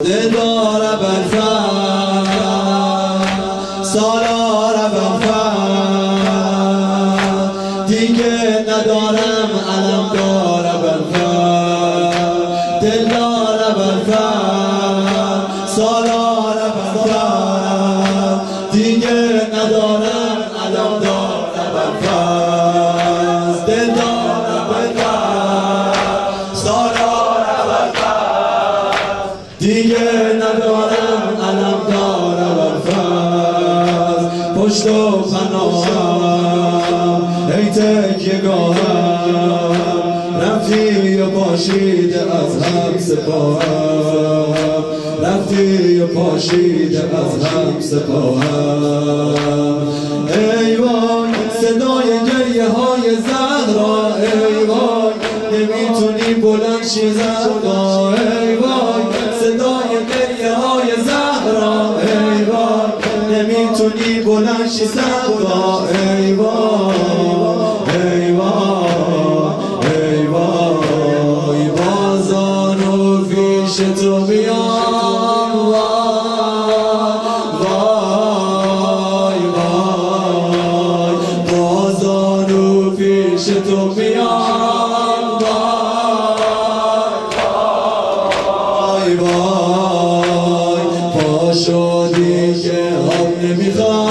دلدار ابوالفضل سالار ابوالفضل دیگه ندارم علمدار ابوالفضل دلدار ابوالفضل سالار ابوالفضل دیگه ندارم علمدار ابوالفضل دلدار ابوالفضل سالار ابوالفضل دیگه ندارم علمدار ابوالفضل پشت و پناهم ای تکیه‌گاهم رفتی و پاشیده از هم سپاهم رفتی و پاشیده از هم سپاهم ای وای صدای گریه های زهرا ای وای نمیتونی بلند شی زهرا ای وای صدای گریه های زهرا ای وای نمیتونی بلند شی زهرا ای وای ای وای ای وای بازان و پیش تو بیان وای وای بازان و پیش تو بیان وای وای پا شدی که آب نمیخواد